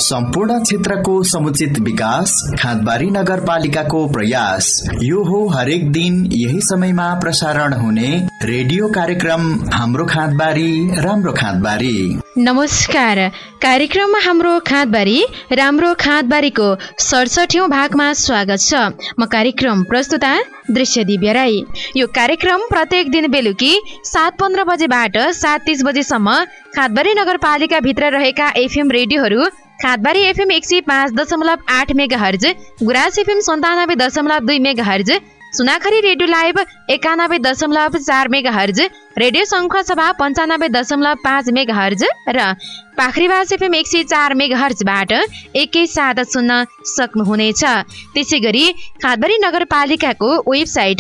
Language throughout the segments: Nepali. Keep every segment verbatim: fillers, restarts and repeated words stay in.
सम्पूर्ण क्षेत्रको समुचित विकास खादबारी नगरपालिकाको प्रयास। यो हो हरेक दिन यही समयमा प्रसारण हुने रेडियो कार्यक्रम हाम्रो खादबारी राम्रो खादबारी। नमस्कार, कार्यक्रममा हाम्रो खादबारी राम्रो खादबारीको सडसठौं भागमा स्वागत छ। म कार्यक्रम प्रस्तुता दृश्य दिव्य राई। यो कार्यक्रम प्रत्येक दिन बेलुकी सात पन्ध्र बजेबाट सात तीस बजेसम्म खादबारी नगरपालिका भित्र रहेका एफएम रेडियोहरू खादबारी एफएम एक सय पाँच दशमलव आठ मेगा हर्ज, गुराँस एफएम सन्तानब्बे दशमलव दुई megahertz, Sunakhari radio live एकानब्बे दशमलव चार मेगा हर्ज, रेडियो शङ्ख सभा पन्चानब्बे दशमलव पाँच मेगा हर्ज र पाखरीबास एफएम एक सय चार मेगा हर्जबाट एकैसाथ सुन्न सक्नुहुनेछ। त्यसै गरी खादबारी नगरपालिकाको वेबसाइट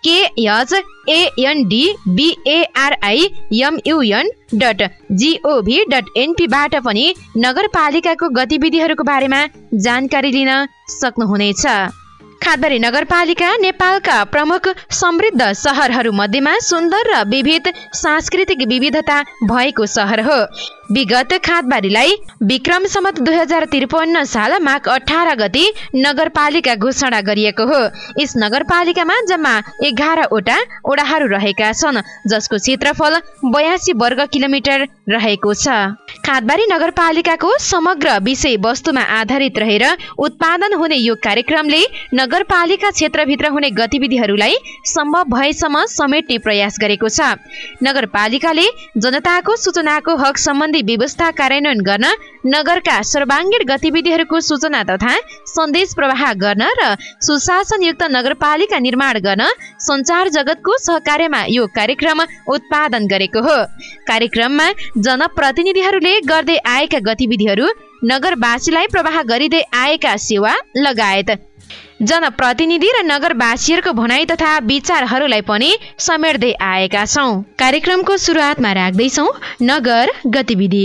केएचएएनडीबीएआरआईएमयुएन डट जीओभी डट एनपीबाट पनि नगरपालिकाको गतिविधिहरूको बारेमा जानकारी लिन सक्नुहुनेछ। खादबारी नगरपालिका नेपालका प्रमुख समृद्ध सहरहरू मध्येमा सुन्दर र विविध सांस्कृतिक विविधता भएको सहर हो। विगत खादबारीलाई विक्रम सम्वत दुई हजार त्रिपन्न साल माघ अठार गते नगरपालिका घोषणा गरिएको हो। यस नगरपालिकामा जम्मा एघारवटा ओडाहरू रहेका छन्, जसको क्षेत्रफल बयासी वर्ग किलोमिटर रहेको छ। खादबारी नगरपालिकाको समग्र विषय वस्तुमा आधारित रहेर उत्पादन हुने यो कार्यक्रमले नगरपालिका क्षेत्रभित्र हुने गतिविधिहरूलाई सम्भव भएसम्म समेट्ने प्रयास गरेको छ। नगरपालिकाले जनताको सूचनाको हक सम्बन्धी व्यवस्था कार्यान्वयन गर्न, नगरका सर्वाङ्गीण गतिविधिहरूको सूचना तथा सन्देश प्रवाह गर्न र सुशासनयुक्त नगरपालिका निर्माण गर्न सञ्चार जगतको सहकार्यमा यो कार्यक्रम उत्पादन गरेको हो। कार्यक्रममा जनप्रतिनिधिहरूले गर्दै आएका गतिविधिहरू, नगरवासीलाई प्रवाह गरिँदै आएका सेवा लगायत जनप्रतिनिधि र नगरवासीहरूको भनाइ तथा विचारहरूलाई पनि समेट्दै आएका छौं। कार्यक्रमको सुरुवातमा राख्दैछौं नगर गतिविधि।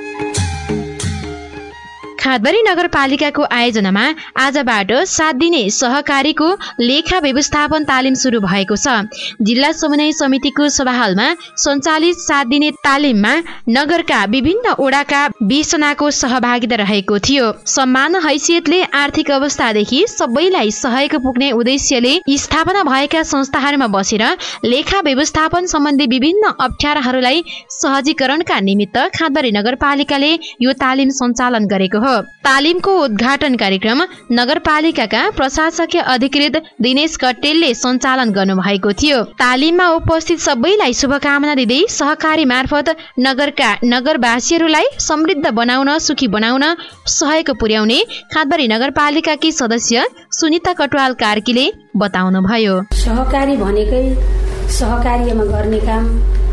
खादबारी नगरपालिकाको आयोजनामा आजबाट सात दिने सहकारीको लेखा व्यवस्थापन तालिम सुरु भएको छ। जिल्ला समन्वय समितिको सभाहालमा सञ्चालित सात दिने तालिममा नगरका विभिन्न ओडाका बीस जनाको सहभागिता रहेको थियो। समान हैसियतले आर्थिक अवस्थादेखि सबैलाई सहयोग पुग्ने उद्देश्यले स्थापना भएका संस्थाहरूमा बसेर लेखा व्यवस्थापन सम्बन्धी विभिन्न अप्ठ्याराहरूलाई सहजीकरणका निमित्त खादबारी नगरपालिकाले यो तालिम सञ्चालन गरेको हो। तालिमको उद्घाटन कार्यक्रम नगरपालिकाका प्रशासकीय अधिकृत दिनेश कट्टेलले सञ्चालन गर्नुभएको थियो। तालिममा उपस्थित सबैलाई शुभकामना दिँदै सहकारी मार्फत नगरका नगरवासीहरूलाई समृद्ध बनाउन, सुखी बनाउन सहयोग पुर्याउने खादबारी नगरपालिकाकी सदस्य सुनिता कटवाल कार्कीले बताउनुभयो। सहकारी भनेकै सहकार्यमा गर्ने काम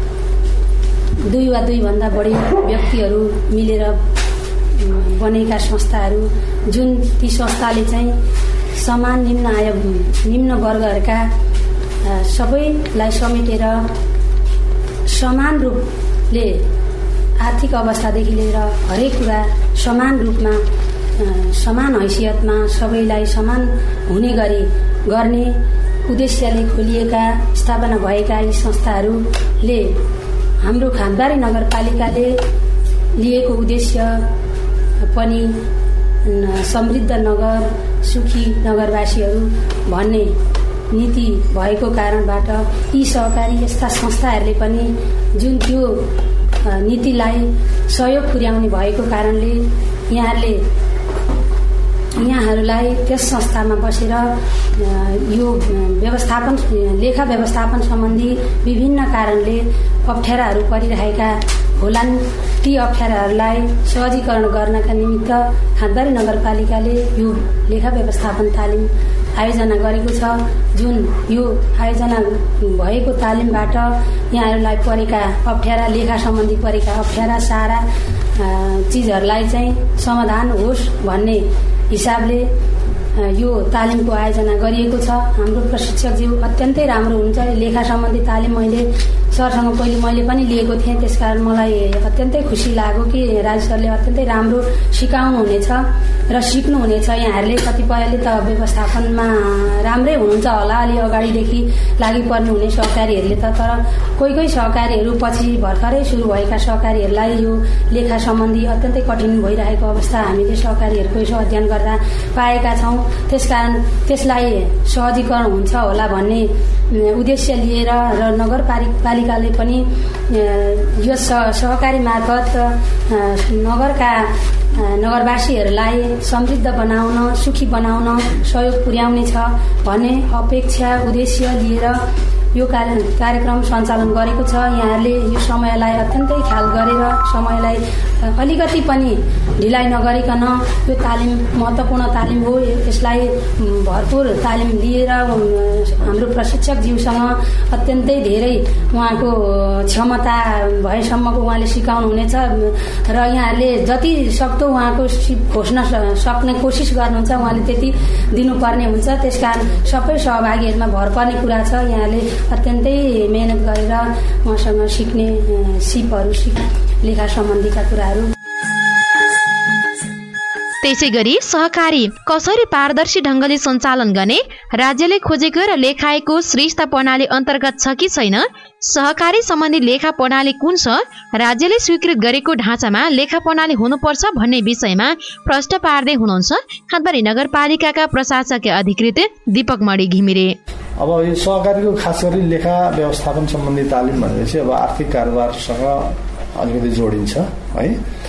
दुई वा दुई भन्दा बढी व्यक्तिहरू मिलेर बनेका संस्थाहरू, जुन ती संस्थाले चाहिँ समान निम्न आय निम्न वर्गहरूका सबैलाई समेटेर समान रूपले आर्थिक अवस्थादेखि लिएर हरेक कुरा समान रूपमा समान हैसियतमा सबैलाई समान हुने गरी गर्ने उद्देश्यले खोलिएका स्थापना भएका यी संस्थाहरूले हाम्रो खादबारी नगरपालिकाले लिएको उद्देश्य पनि समृद्ध नगर, सुखी नगरवासीहरू भन्ने नीति भएको कारणबाट यी सहकारी यस्ता संस्थाहरूले पनि जुन त्यो नीतिलाई सहयोग पुर्याउने भएको कारणले यहाँहरूले यहाँहरूलाई त्यस संस्थामा बसेर यो व्यवस्थापन लेखा व्यवस्थापन सम्बन्धी विभिन्न कारणले अप्ठ्याराहरू परिरहेका होलान्। ती अप्ठ्याराहरूलाई सहजीकरण गर्नका निमित्त खादबारी नगरपालिकाले यो लेखा व्यवस्थापन तालिम आयोजना गरेको छ। जुन यो आयोजना भएको तालिमबाट यहाँहरूलाई परेका अप्ठ्यारा, लेखा सम्बन्धी परेका अप्ठ्यारा सारा चिजहरूलाई चाहिँ समाधान होस् भन्ने हिसाबले यो तालिमको आयोजना गरिएको छ। हाम्रो प्रशिक्षकज्यू अत्यन्तै राम्रो हुनुहुन्छ। लेखा सम्बन्धी तालिम मैले सरसँग पहिले मैले पनि लिएको थिएँ। त्यसकारण मलाई अत्यन्तै खुसी लाग्यो कि राजु सरले अत्यन्तै राम्रो सिकाउनुहुनेछ र सिक्नुहुनेछ। यहाँहरूले कतिपयले त व्यवस्थापनमा राम्रै हुनुहुन्छ होला, अलि अगाडिदेखि लागि पर्ने हुने सहकारीहरूले त, तर कोही कोही सहकारीहरू पछि भर्खरै सुरु भएका सहकारीहरूलाई यो लेखा सम्बन्धी अत्यन्तै कठिन भइरहेको अवस्था हामीले सहकारीहरूको यसो अध्ययन गर्दा पाएका छौँ। त्यसकारण त्यसलाई सहजीकरण हुन्छ होला भन्ने उद्देश्य लिएर र नगरपालिकाले पनि यो सहकारी मार्फत नगरका नगरवासीहरूलाई समृद्ध बनाउन, सुखी बनाउन सहयोग पुर्याउनेछ भन्ने अपेक्षा उद्देश्य लिएर यो कार्यक्रम सञ्चालन गरेको छ। यहाँहरूले यो समयलाई अत्यन्तै ख्याल गरेर समयलाई अलिकति पनि ढिलाइ नगरिकन यो तालिम महत्त्वपूर्ण तालिम हो, यसलाई भरपुर तालिम लिएर हाम्रो प्रशिक्षकज्यूसँग अत्यन्तै धेरै उहाँको क्षमता भएसम्मको उहाँले सिकाउनुहुनेछ र यहाँहरूले जति सक्दो उहाँको सिप खोज्न सक्ने कोसिस गर्नुहुन्छ, उहाँले त्यति दिनुपर्ने हुन्छ। त्यसकारण सबै सहभागीहरूमा भर पर्ने कुरा छ। यहाँले अत्यन्तै मेहनत गरेर उहाँसँग सिक्ने सिपहरू सिक लेखा सम्बन्धीका कुराहरू। त्यसै गरी सहकारी कसरी पारदर्शी ढंगले सञ्चालन गर्ने राज्यले खोजेको र लेखाएको श्रेष्ठ प्रणाली अन्तर्गत छ कि छैन, सहकारी सम्बन्धी लेखा प्रणाली कुन छ, राज्यले स्वीकृत गरेको ढाँचामा लेखा प्रणाली हुनुपर्छ भन्ने विषयमा प्रश्न पार्दै हुनुहुन्छ खादबारी नगरपालिकाका प्रशासकीय अधिकृत दीपक मणि घिमिरे। अब यो सहकारीको खास गरी लेखा व्यवस्थापन सम्बन्धी तालिम भनेपछि अब आर्थिक कारोबारसँग अलिकति जोडिन्छ है।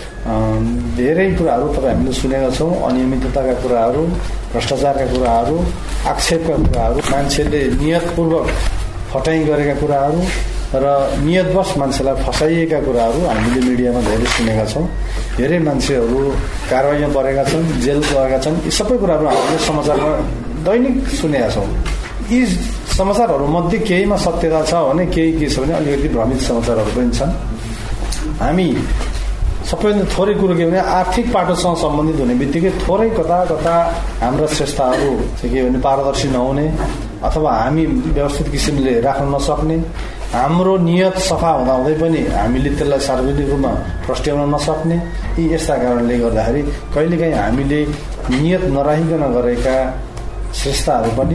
धेरै कुराहरू तपाईँ हामीले सुनेका छौँ, अनियमितताका कुराहरू, भ्रष्टाचारका कुराहरू, आक्षेपका कुराहरू, मान्छेले नियतपूर्वक फटाइ गरेका कुराहरू र नियतवश मान्छेलाई फसाइएका कुराहरू हामीले मिडियामा धेरै सुनेका छौँ। धेरै मान्छेहरू कारवाहीमा परेका छन्, जेल गएका छन्। यी सबै कुराहरू हामीले समाचारमा दैनिक सुनेका छौँ। यी समाचारहरूमध्ये केहीमा सत्यता छ भने केही के छ भने अलिकति भ्रमित समाचारहरू पनि छन्। हामी सबैभन्दा थोरै कुरो के भने आर्थिक पाटोसँग सम्बन्धित हुने बित्तिकै थोरै कता कता हाम्रा संस्थाहरू चाहिँ के भने पारदर्शी नहुने अथवा हामी व्यवस्थित किसिमले राख्न नसक्ने, हाम्रो नियत सफा हुँदाहुँदै पनि हामीले त्यसलाई सार्वजनिक रूपमा प्रस्ट्याउन नसक्ने, यी यस्ता कारणले गर्दाखेरि कहिलेकाहीँ हामीले नियत नराखिकन गरेका संस्थाहरू पनि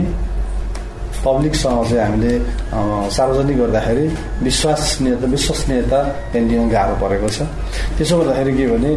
पब्लिकसँग चाहिँ हामीले सार्वजनिक गर्दाखेरि विश्वसनीयता विश्वसनीयता त्यहाँ लिन गाह्रो परेको छ। त्यसो गर्दाखेरि के भने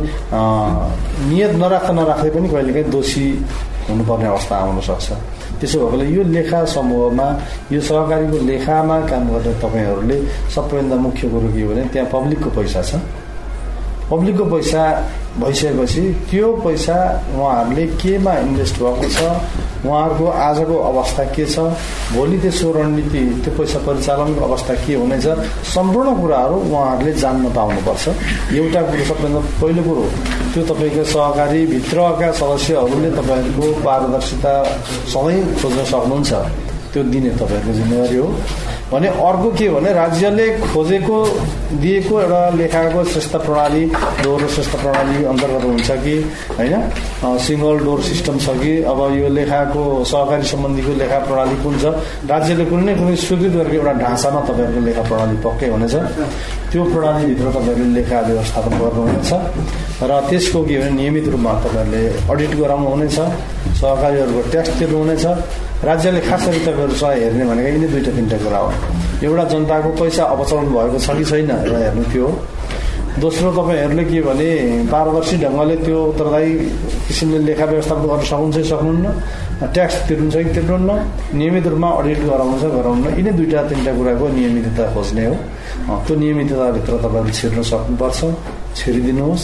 नियत नराख्दा नराख्दै पनि कहिलेकाहीँ दोषी हुनुपर्ने अवस्था आउन सक्छ। त्यसो भएकोले यो लेखा समूहमा, यो सहकारीको लेखामा काम गर्ने तपाईँहरूले सबैभन्दा मुख्य कुरो के हो भने त्यहाँ पब्लिकको पैसा छ। पब्लिकको पैसा भइसकेपछि त्यो पैसा उहाँहरूले केमा इन्भेस्ट भएको छ, उहाँहरूको आजको अवस्था के छ, भोलि त्यसको रणनीति, त्यो पैसा परिचालनको अवस्था के हुनेछ, सम्पूर्ण कुराहरू उहाँहरूले जान्न पाउनुपर्छ। एउटा कुरो सबभन्दा पहिलो कुरो त्यो तपाईँको सहकारी भित्रका सदस्यहरूले तपाईँहरूको पारदर्शिता सधैँ खोज्न सक्नुहुन्छ, त्यो दिने तपाईँहरूको जिम्मेवारी हो भने। अर्को के भने राज्यले खोजेको दिएको एउटा लेखाको श्रेष्ठ प्रणाली, डोर श्रेष्ठ प्रणाली अन्तर्गत हुन्छ कि होइन, सिङ्गल डोर सिस्टम छ कि, अब यो लेखाको सहकारी सम्बन्धीको लेखा प्रणाली कुन छ, राज्यले कुनै न कुनै स्वीकृत गरेको एउटा ढाँचामा तपाईँहरूको लेखा प्रणाली पक्कै हुनेछ। त्यो प्रणालीभित्र तपाईँहरूले लेखा व्यवस्थापन गर्नुहुनेछ र त्यसको के भने नियमित रूपमा तपाईँहरूले अडिट गराउनु हुनेछ, सहकारीहरूको ट्याक्स तिर्नुहुनेछ। राज्यले खास गरी तपाईँहरूसँग हेर्ने भनेको यिनी दुईवटा तिनवटा कुरा हो। एउटा जनताको पैसा अपचलन भएको छ कि छैन एउटा हेर्नु त्यो हो। दोस्रो तपाईँहरूले के भने पारदर्शी ढङ्गले त्यो उत्तरदायी किसिमले लेखा व्यवस्थापन गर्न सक्नुहुन्छ कि सक्नुहुन्न, ट्याक्स तिर्नुहुन्छ कि तिर्नुहुन्न, नियमित रूपमा अडिट गराउनु छ गराउनु, यिनै दुईवटा तिनवटा कुराको नियमितता खोज्ने हो। त्यो नियमितताभित्र तपाईँहरूले छिर्न सक्नुपर्छ, छिरिदिनुहोस्।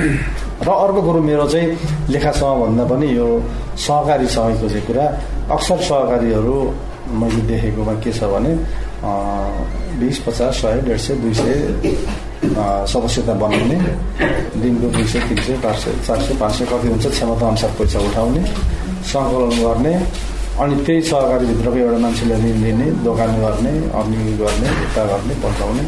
र अर्को कुरो मेरो चाहिँ लेखासँग भन्दा पनि यो सहकारीसँगको चाहिँ कुरा, अक्सर सहकारीहरू मैले देखेकोमा के छ भने बिस पचास सय डेढ सय दुई सय सदस्यता बनाउने, दिनको दुई सय तिन सय पाँच सय चार सय पाँच सय कति हुन्छ क्षमता अनुसार पैसा उठाउने, सङ्कलन गर्ने, अनि त्यही सहकारीभित्रको एउटा मान्छेले ऋण लिने, दोकान गर्ने, अनि गर्ने, यता गर्ने, पठाउने।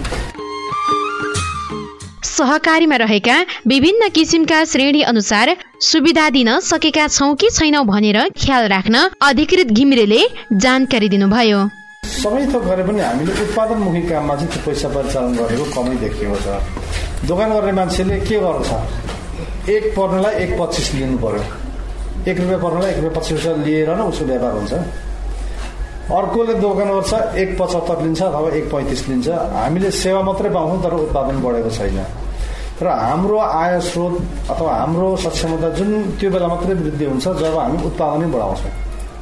सहकारीमा रहेका विभिन्न किसिमका श्रेणी अनुसार सुविधा दिन सकेका छौं कि छैनौं भनेर ख्याल राख्न अधिकृत घिमिरेले जानकारी दिनुभयो। सबै थोक गरे पनि हामीले उत्पादनमुखी काममा चाहिँ त्यो पैसा परिचालन गरेको कमै देखिएको छ। दोकान गर्ने मान्छेले के गर्छ, एक पर्नेलाई एक पच्चिस लिनु पर्यो, एक रुपियाँ पर्नेलाई एक रुपियाँ पच्चिस पैसा लिएर न उसको व्यापार हुन्छ। अर्कोले दोकान गर्छ एक पचहत्तर लिन्छ अथवा एक पैँतिस लिन्छ। हामीले सेवा मात्रै पाउँछौँ तर उत्पादन बढेको छैन। र हाम्रो आय स्रोत अथवा हाम्रो सक्षमता जुन त्यो बेला मात्रै वृद्धि हुन्छ जब हामी उत्पादनै बढाउँछौँ।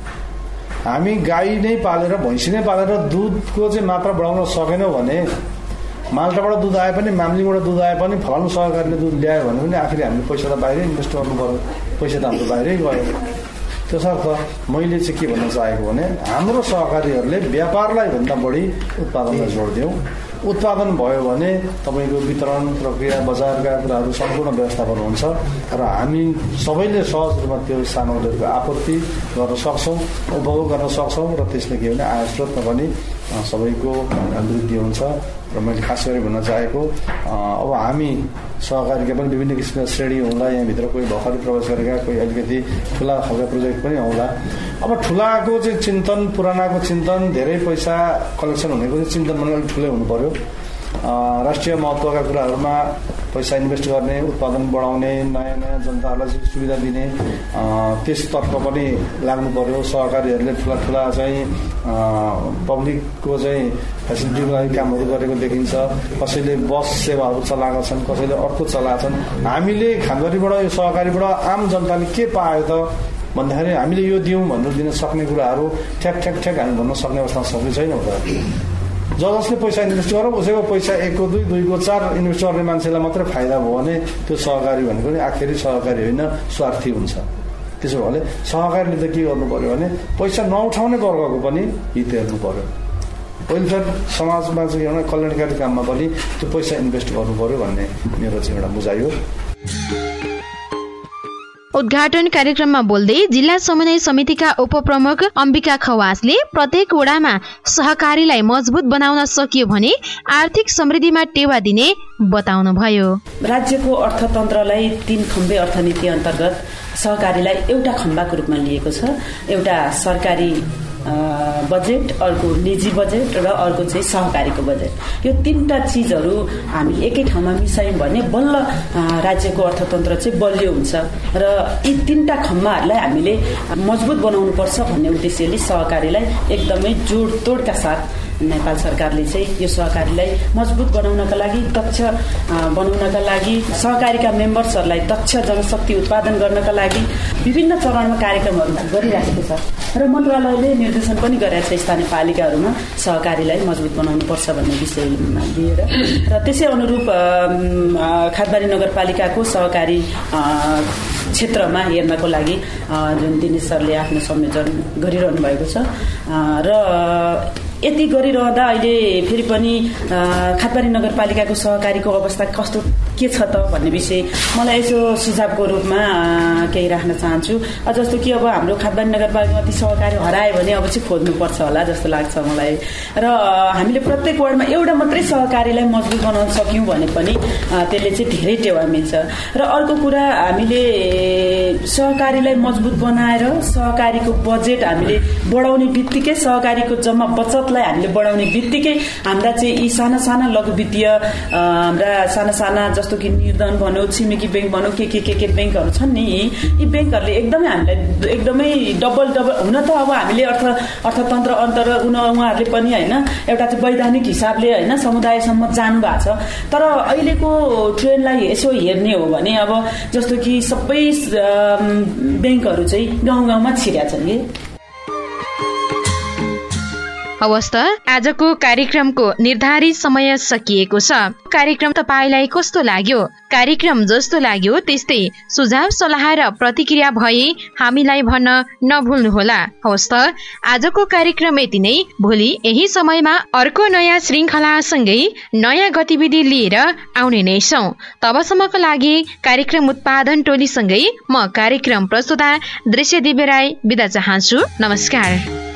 हामी गाई नै पालेर भैँसी नै पालेर दुधको चाहिँ मात्रा बढाउन सकेनौँ भने, माल्टाबाट दुध आए पनि मामलीबाट दुध आए पनि फलानु सहकारीले दुध ल्यायो भने पनि आखिर हामीले पैसा त बाहिरै इन्भेस्ट गर्नु पर्यो, पैसा त हाम्रो बाहिरै गयो। त्यसर्थ मैले चाहिँ के भन्न चाहेको भने हाम्रो सहकारीहरूले व्यापारलाई भन्दा बढी उत्पादनलाई जोड दिउँ। उत्पादन भयो भने तपाईँको वितरण प्रक्रिया बजारका कुराहरू सम्पूर्ण व्यवस्थापन हुन्छ र हामी सबैले सहज रूपमा त्यो सामग्रीहरूको आपूर्ति गर्न सक्छौँ, उपभोग गर्न सक्छौँ र त्यसले के भने आय स्रोतमा पनि सबैको वृद्धि हुन्छ। र मैले खास गरी भन्न चाहेको अब हामी सहकारीका पनि विभिन्न किसिमका श्रेणी होला, यहाँभित्र कोही भर्खरै प्रवेश गरेका, कोही अलिकति ठुला खालका प्रोजेक्ट पनि होला। अब ठुलाको चाहिँ चिन्तन, पुरानाको चिन्तन, धेरै पैसा कलेक्सन हुनेको चाहिँ चिन्तन पनि अलिक ठुलै हुनु पर्यो। राष्ट्रिय महत्त्वका कुराहरूमा पैसा इन्भेस्ट गर्ने, उत्पादन बढाउने, नयाँ नयाँ जनताहरूलाई चाहिँ सुविधा दिने त्यसतर्फ पनि लाग्नु पर्यो। सहकारीहरूले ठुला ठुला चाहिँ पब्लिकको चाहिँ फेसिलिटीको लागि कामहरू गरेको देखिन्छ। कसैले बस सेवाहरू चलाएका छन्, कसैले अर्को चलाएछन्। हामीले खानबारीबाट यो सहकारीबाट आम जनताले के पायो त भन्दाखेरि हामीले यो दिउँ भनेर दिन सक्ने कुराहरू ठ्याक ठ्याक ठ्याक हामी भन्न सक्ने अवस्थामा सक्ने छैनौँ त। ज जसले पैसा इन्भेस्ट गर उसैको पैसा एकको दुई दुईको चार इन्भेस्ट गर्ने मान्छेलाई मात्रै फाइदा भयो भने त्यो सहकारी भनेको नि आखिरी सहकारी होइन, स्वार्थी हुन्छ। त्यसो भए सहकारीले त के गर्नु पर्यो भने पैसा नउठाउने वर्गको पनि हित हेर्नु पर्यो। वेलफेयर समाजमा चाहिँ एउटा कल्याणकारी काममा पनि त्यो पैसा इन्भेस्ट गर्नु पर्यो भन्ने मेरो चाहिँ एउटा बुझाइ हो। उद्घाटन कार्यक्रममा बोल्दै जिल्ला समन्वय समितिका उपप्रमुख अम्बिका खवासले प्रत्येक वडामा सहकारीलाई मजबुत बनाउन सकियो भने आर्थिक समृद्धिमा टेवा दिने बताउनुभयो। राज्यको अर्थतन्त्रलाई तीन खम्बे अर्थनीति अन्तर्गत सहकारीलाई एउटा खम्बाको रूपमा लिएको छ। एउटा सरकारी बजेट, अर्को निजी बजेट र अर्को चाहिँ सहकारीको बजेट। यो तीनटा चिजहरू हामी एकै ठाउँमा मिसायौँ भने बल्ल राज्यको अर्थतन्त्र चाहिँ बलियो हुन्छ र यी तीनटा खम्बाहरूलाई हामीले मजबुत बनाउनु पर्छ भन्ने उद्देश्यले सहकारीलाई एकदमै जोडतोडका साथ नेपाल सरकारले चाहिँ यो सहकारीलाई मजबुत बनाउनका लागि, दक्ष बनाउनका लागि, सहकारीका मेम्बर्सहरूलाई दक्ष जनशक्ति उत्पादन गर्नका लागि विभिन्न चरणमा कार्यक्रमहरू गरिरहेको छ र मन्त्रालयले निर्देशन पनि गरेको छ स्थानीय पालिकाहरूमा सहकारीलाई मजबुत बनाउनुपर्छ भन्ने विषयमा लिएर। र त्यसै अनुरूप खादबारी नगरपालिकाको सहकारी क्षेत्रमा हेर्नको लागि जुन दिनेश सरले आफ्नो संयोजन गरिरहनु भएको छ र यति गरिरहँदा अहिले फेरि पनि खादबारी नगरपालिकाको सहकारीको अवस्था कस्तो के छ त भन्ने विषय मलाई यसो सुझावको रूपमा केही राख्न चाहन्छु। जस्तो कि अब हाम्रो खादबारी नगरपालिकामा ती सहकारी हरायो भने अब चाहिँ खोज्नुपर्छ होला जस्तो लाग्छ मलाई। र हामीले प्रत्येक वार्डमा एउटा मात्रै सहकारीलाई मजबुत बनाउन सक्यौँ भने पनि त्यसले चाहिँ धेरै टेवा मिल्छ। र अर्को कुरा, हामीले सहकारीलाई मजबुत बनाएर सहकारीको बजेट हामीले बढाउने बित्तिकै, सहकारीको जम्मा बचतलाई हामीले बढाउने बित्तिकै हाम्रा चाहिँ यी साना साना लघु वित्तीय हाम्रा साना साना जस्तो कि निर्धन भनौँ, छिमेकी ब्याङ्क भनौँ, के के के के ब्याङ्कहरू छन् नि, यी ब्याङ्कहरूले एकदमै हामीलाई एकदमै डबल डबल हुन त अब हामीले अर्थ अर्थतन्त्र अन्तर उहाँहरूले पनि होइन एउटा चाहिँ वैधानिक हिसाबले होइन समुदायसम्म जानु भएको छ। तर अहिलेको ट्रेन्डलाई यसो हेर्ने हो भने अब जस्तो कि सबै ब्याङ्कहरू चाहिँ गाउँ गाउँमा छिर्या छन् कि। हवस् त, आजको कार्यक्रमको निर्धारित समय सकिएको छ। कार्यक्रम तपाईलाई कस्तो लाग्यो? कार्यक्रम जस्तो लाग्यो त्यस्तै सुझाव सल्लाह र प्रतिक्रिया भए हामीलाई भन्न नभुल्नुहोला। हवस् त, आजको कार्यक्रम यति नै। भोलि यही समयमा अर्को नयाँ श्रृङ्खलासँगै नयाँ गतिविधि लिएर आउने नै छौँ। तबसम्मको लागि कार्यक्रम उत्पादन टोलीसँगै म कार्यक्रम प्रस्तुता दृश्य दिव्य राई बिदा चाहन्छु। नमस्कार।